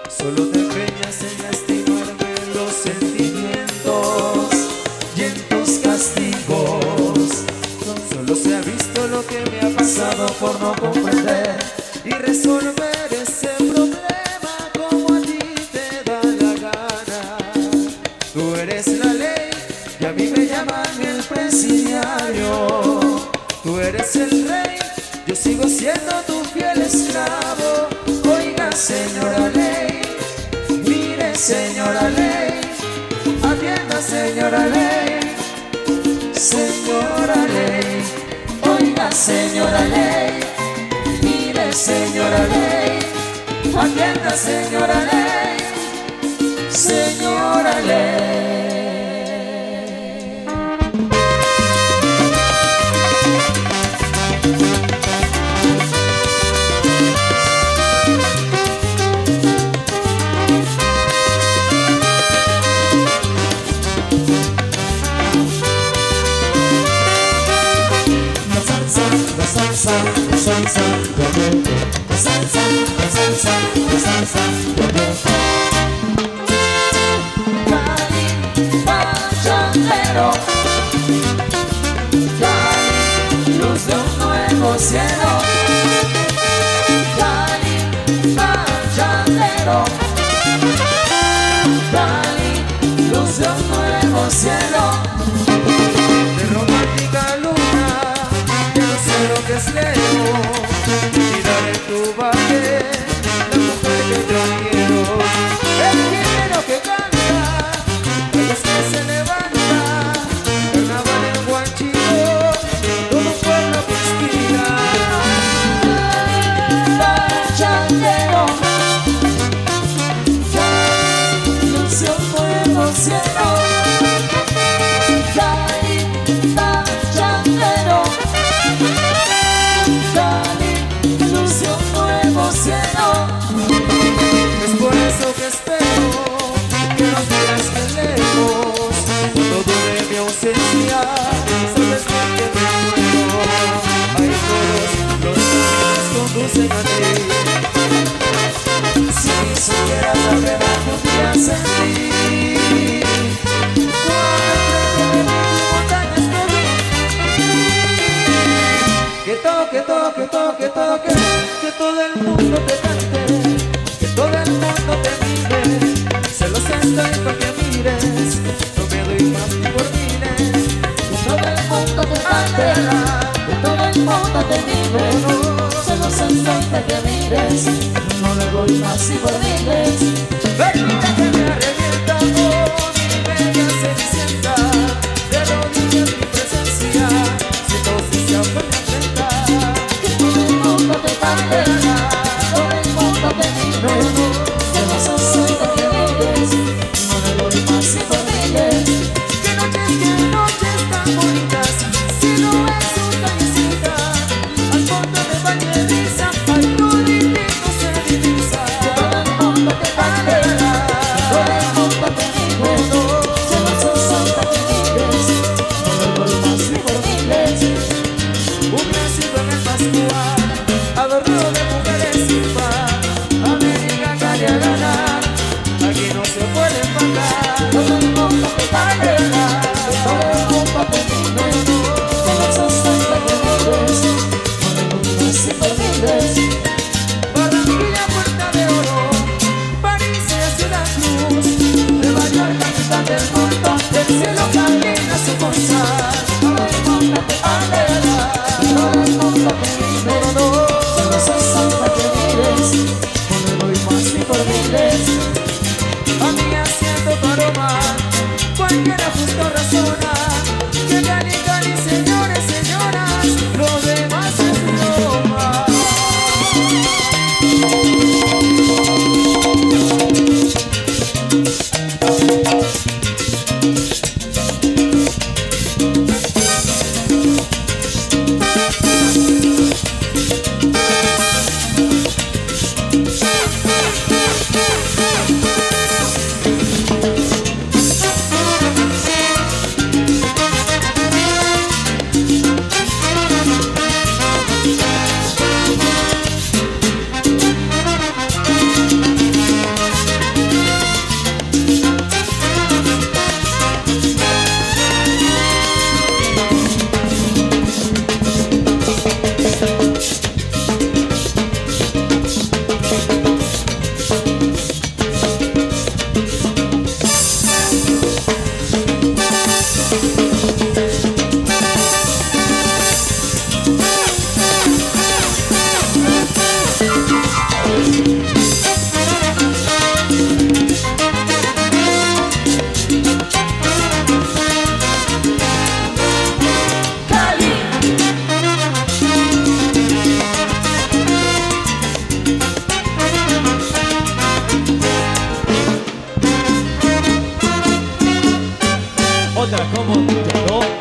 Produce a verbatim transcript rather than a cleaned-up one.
Solo te empeñas en lastimarme los sentimientos y en tus castigos. Solo se ha visto lo que me ha pasado por no comprender y resolver ese problema como a ti te da la gana. Tú eres la ley y a mí me llaman el presidiario. Tú eres el rey, yo sigo siendo tu fiel esclavo. Oiga, señora ley, mire, señora ley, atienda, señora ley, señora ley. Oiga, señora ley, mire, señora ley, atienda, señora ley, señora ley. Salsa, la salsa, la salsa, la salsa, la salsa, la salsa, Cali, pachanguero, Cali, luz de un nuevo cielo. Cali, pachanguero, Cali, luz de un nuevo cielo. De romántica luna, lo que es lejos, mirar en tu valle, la mujer que yo quiero, el género que canta, es que se levanta, carnaval en Huanchico, todo un pueblo que inspira. Pachanguero, ya lució un nuevo cielo. Cali, pachanguero, cielo. Es por eso que espero que no digas que lejos, cuando dure mi ausencia, sabes bien que me muero. Ahí todos los caminos conducen a ti. Si supieras la pena que un día sentí cuando entre mis montañas te vi. Que toque, toque, toque, toque, que todo el mundo te cante, que todo el mundo te mire. Celosa estoy pa' que mires, no me doy más ni por miles. Que todo el mundo te cante, que todo el mundo te mire. Celosa estoy pa' que mires, no le doy más ni por miles. Permita que me arrepienta con mi bella cenicienta, de rodillas mi presencia, siento si se ofende. Todo el mundo te mire, que no se sienta que vives, no le doy más y por miles. Que noches, que noches tan bonitas, si no es su callecita, al fondo de Valledisa, al toditito se divisa. Que todo el mundo te como tú, ¿no?